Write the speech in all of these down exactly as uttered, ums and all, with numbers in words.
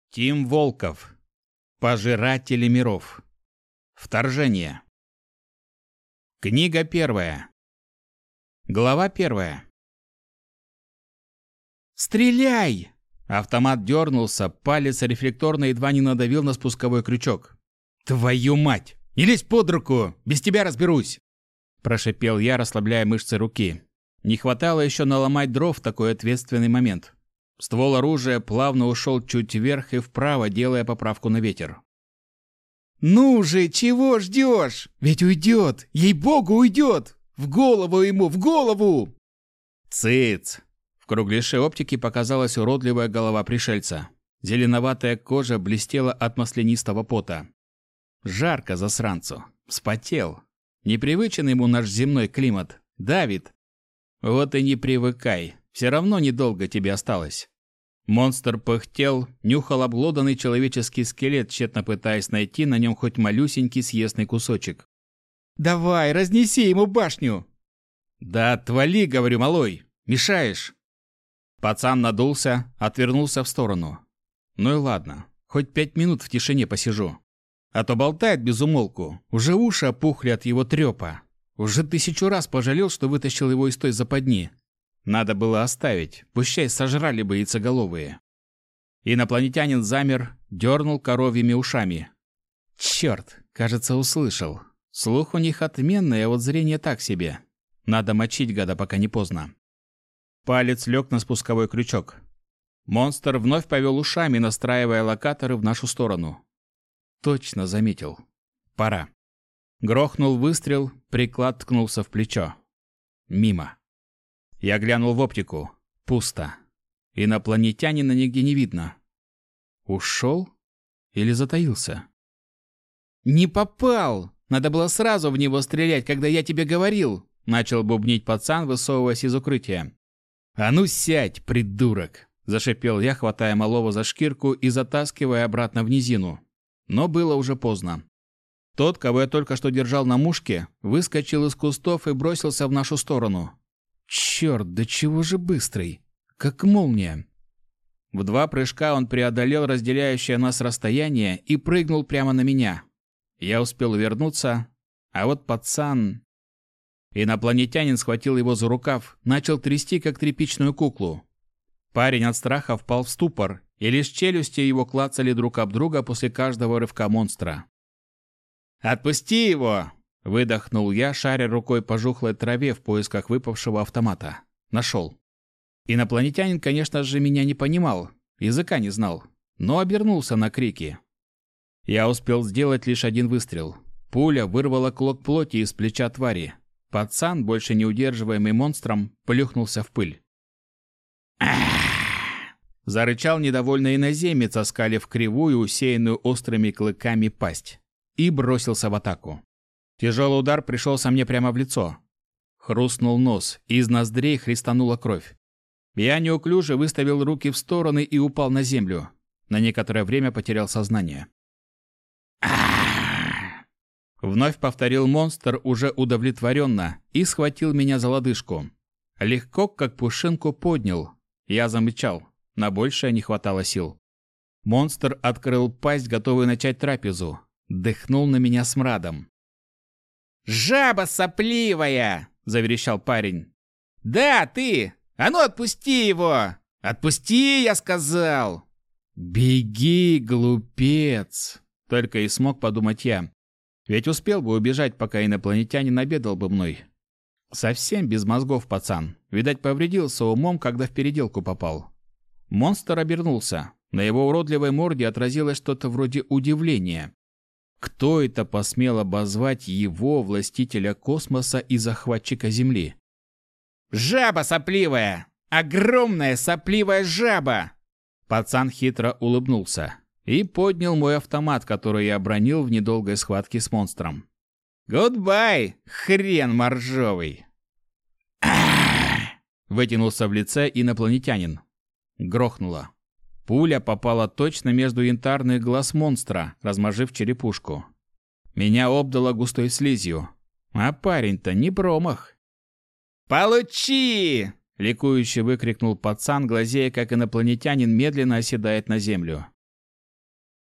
Тим Волков. Пожиратели миров. Вторжение. Книга первая. Глава первая. «Стреляй!» Автомат дернулся, палец рефлекторно едва не надавил на спусковой крючок. «Твою мать! Не лезь под руку! Без тебя разберусь!» Прошипел я, расслабляя мышцы руки. Не хватало еще наломать дров в такой ответственный момент. Ствол оружия плавно ушел чуть вверх и вправо, делая поправку на ветер. «Ну же, чего ждешь? Ведь уйдет! Ей-богу, уйдет! В голову ему, в голову!» «Цыц!» В кругляше оптики показалась уродливая голова пришельца. Зеленоватая кожа блестела от маслянистого пота. Жарко засранцу. Вспотел. Непривычен ему наш земной климат. Давит. Вот и не привыкай. Все равно недолго тебе осталось. Монстр пыхтел, нюхал обглоданный человеческий скелет, тщетно пытаясь найти на нем хоть малюсенький съестный кусочек. «Давай, разнеси ему башню!» «Да отвали, говорю, малой! Мешаешь!» Пацан надулся, отвернулся в сторону. «Ну и ладно, хоть пять минут в тишине посижу. А то болтает без умолку, уже уши опухли от его трёпа. Уже тысячу раз пожалел, что вытащил его из той западни. Надо было оставить, пущай сожрали бы яйцеголовые». Инопланетянин замер, дернул коровьими ушами. Черт, кажется, услышал. Слух у них отменный, а вот зрение так себе. Надо мочить гада, пока не поздно. Палец лег на спусковой крючок. Монстр вновь повел ушами, настраивая локаторы в нашу сторону. Точно заметил. Пора. Грохнул выстрел, приклад ткнулся в плечо. Мимо. Я глянул в оптику. Пусто. Инопланетянина нигде не видно. Ушел? Или затаился? «Не попал! Надо было сразу в него стрелять, когда я тебе говорил!» Начал бубнить пацан, высовываясь из укрытия. «А ну сядь, придурок!» Зашипел я, хватая малого за шкирку и затаскивая обратно в низину. Но было уже поздно. Тот, кого я только что держал на мушке, выскочил из кустов и бросился в нашу сторону. Черт, да чего же быстрый! Как молния! В два прыжка он преодолел разделяющее нас расстояние и прыгнул прямо на меня. Я успел увернуться, а вот пацан... Инопланетянин схватил его за рукав, начал трясти, как тряпичную куклу. Парень от страха впал в ступор, и лишь челюсти его клацали друг об друга после каждого рывка монстра. «Отпусти его!» — выдохнул я, шаря рукой по жухлой траве в поисках выпавшего автомата. Нашел. Инопланетянин, конечно же, меня не понимал, языка не знал, но обернулся на крики. Я успел сделать лишь один выстрел. Пуля вырвала клок плоти из плеча твари. Пацан, больше не удерживаемый монстром, плюхнулся в пыль. Зарычал недовольный иноземец, оскалив кривую, усеянную острыми клыками пасть, и бросился в атаку. Тяжелый удар пришелся мне прямо в лицо. Хрустнул нос, из ноздрей хлестанула кровь. Я неуклюже выставил руки в стороны и упал на землю. На некоторое время потерял сознание. Вновь повторил монстр уже удовлетворенно и схватил меня за лодыжку. Легко, как пушинку, поднял. Я замычал. На большее не хватало сил. Монстр открыл пасть, готовый начать трапезу. Дыхнул на меня смрадом. «Жаба сопливая!» – заверещал парень. «Да, ты! А ну отпусти его! Отпусти, я сказал!» «Беги, глупец!» – только и смог подумать я. Ведь успел бы убежать, пока инопланетянин обедал бы мной. Совсем без мозгов пацан. Видать, повредился умом, когда в переделку попал. Монстр обернулся. На его уродливой морде отразилось что-то вроде удивления. Кто это посмел обозвать его, властителя космоса и захватчика Земли? «Жаба сопливая! Огромная сопливая жаба!» Пацан хитро улыбнулся и поднял мой автомат, который я обронил в недолгой схватке с монстром. «Гудбай, хрен моржовый!» Вытянулся в лице инопланетянин. Грохнуло. Пуля попала точно между янтарных глаз монстра, размажив черепушку. Меня обдало густой слизью. А парень-то не промах. «Получи!» — ликующе выкрикнул пацан, глазея, как инопланетянин медленно оседает на землю.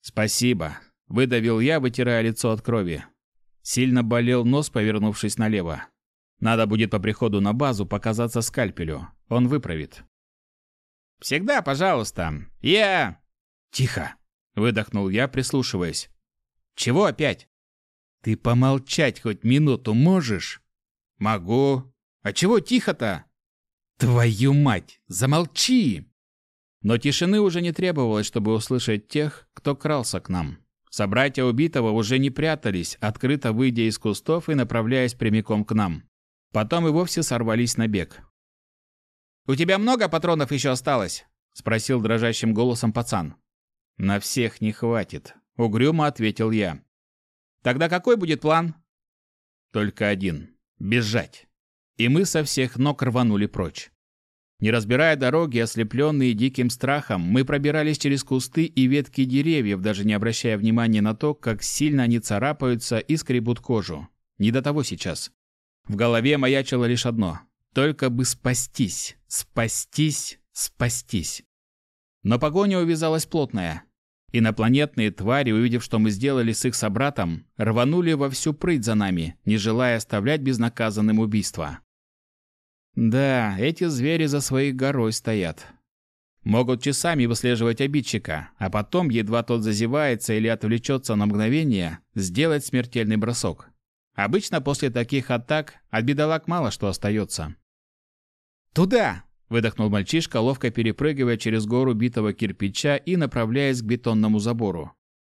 «Спасибо», — выдавил я, вытирая лицо от крови. Сильно болел нос, повернувшись налево. Надо будет по приходу на базу показаться скальпелю. Он выправит. «Всегда, пожалуйста. Я...» «Тихо!» — выдохнул я, прислушиваясь. «Чего опять?» «Ты помолчать хоть минуту можешь?» «Могу. А чего тихо-то?» «Твою мать! Замолчи!» Но тишины уже не требовалось, чтобы услышать тех, кто крался к нам. Собратья убитого уже не прятались, открыто выйдя из кустов и направляясь прямиком к нам. Потом и вовсе сорвались на бег. «У тебя много патронов еще осталось?» – спросил дрожащим голосом пацан. «На всех не хватит», – угрюмо ответил я. «Тогда какой будет план?» «Только один – бежать». И мы со всех ног рванули прочь. Не разбирая дороги, ослепленные диким страхом, мы пробирались через кусты и ветки деревьев, даже не обращая внимания на то, как сильно они царапаются и скребут кожу. Не до того сейчас. В голове маячило лишь одно – только бы спастись, спастись, спастись. Но погоня увязалась плотная. Инопланетные твари, увидев, что мы сделали с их собратом, рванули во всю прыть за нами, не желая оставлять безнаказанным убийство. Да, эти звери за своей горой стоят. Могут часами выслеживать обидчика, а потом, едва тот зазевается или отвлечется на мгновение, сделать смертельный бросок. Обычно после таких атак от бедолаг мало что остается. «Туда!» – выдохнул мальчишка, ловко перепрыгивая через гору битого кирпича и направляясь к бетонному забору.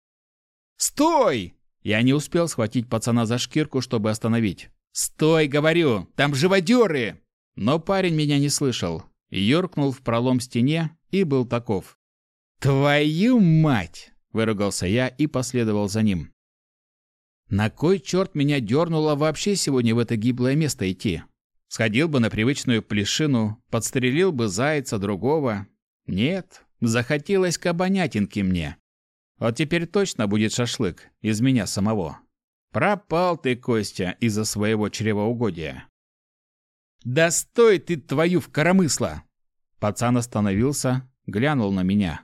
«Стой!» Я не успел схватить пацана за шкирку, чтобы остановить. «Стой, говорю! Там живодеры!» Но парень меня не слышал. Юркнул в пролом в стене и был таков. «Твою мать!» – выругался я и последовал за ним. На кой черт меня дернуло вообще сегодня в это гиблое место идти? Сходил бы на привычную плешину, подстрелил бы зайца другого. Нет, захотелось кабанятинки мне. Вот теперь точно будет шашлык из меня самого. Пропал ты, Костя, из-за своего чревоугодия. «Да стой ты, твою в коромысло!» Пацан остановился, глянул на меня.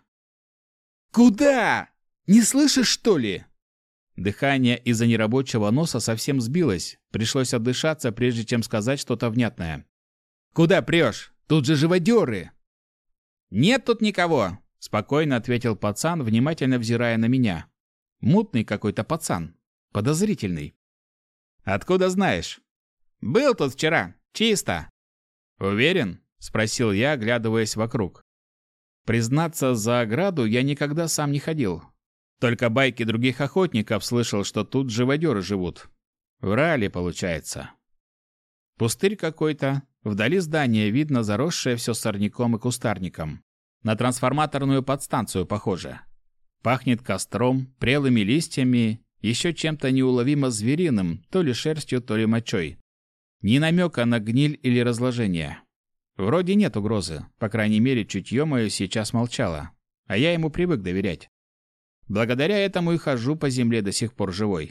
«Куда? Не слышишь, что ли?» Дыхание из-за нерабочего носа совсем сбилось. Пришлось отдышаться, прежде чем сказать что-то внятное. «Куда прешь? Тут же живодеры!» «Нет тут никого!» – спокойно ответил пацан, внимательно взирая на меня. Мутный какой-то пацан. Подозрительный. «Откуда знаешь?» «Был тут вчера. Чисто». «Уверен?» – спросил я, оглядываясь вокруг. Признаться, за ограду я никогда сам не ходил. Только байки других охотников слышал, что тут живодеры живут. Врали, получается. Пустырь какой-то. Вдали здание видно, заросшее все сорняком и кустарником. На трансформаторную подстанцию похоже. Пахнет костром, прелыми листьями, еще чем-то неуловимо звериным, то ли шерстью, то ли мочой. Ни намека на гниль или разложение. Вроде нет угрозы, по крайней мере, чутье мое сейчас молчало, а я ему привык доверять. Благодаря этому и хожу по земле до сих пор живой.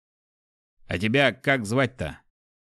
«А тебя как звать-то?»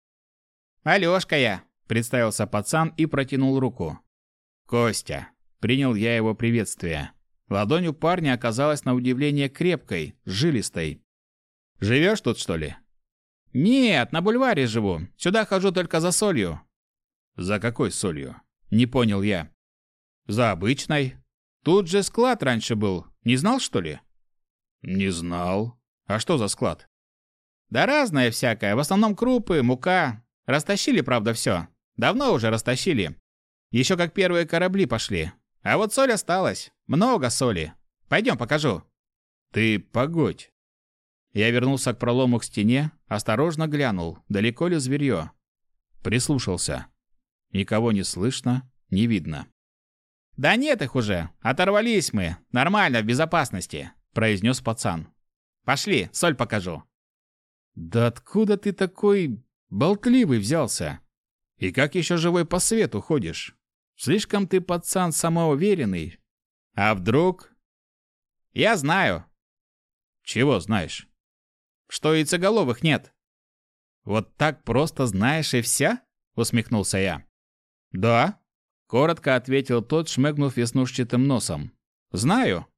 «Алёшка я», — представился пацан и протянул руку. «Костя», — принял я его приветствие. Ладонь у парня оказалась на удивление крепкой, жилистой. «Живешь тут, что ли?» «Нет, на бульваре живу. Сюда хожу только за солью». «За какой солью?» — не понял я. «За обычной. Тут же склад раньше был. Не знал, что ли?» «Не знал. А что за склад?» «Да разное всякое. В основном крупы, мука. Растащили, правда, все. Давно уже растащили. Еще как первые корабли пошли. А вот соль осталась. Много соли. Пойдем покажу». «Ты погодь». Я вернулся к пролому к стене, осторожно глянул, далеко ли зверье. Прислушался. Никого не слышно, не видно. «Да нет их уже. Оторвались мы. Нормально, в безопасности», – произнес пацан. «Пошли, соль покажу». «Да откуда ты такой болтливый взялся? И как еще живой по свету ходишь? Слишком ты, пацан, самоуверенный. А вдруг...» «Я знаю». «Чего знаешь?» «Что яйцеголовых нет». «Вот так просто знаешь и вся?» – усмехнулся я. «Да», – коротко ответил тот, шмыгнув веснушчатым носом. «Знаю.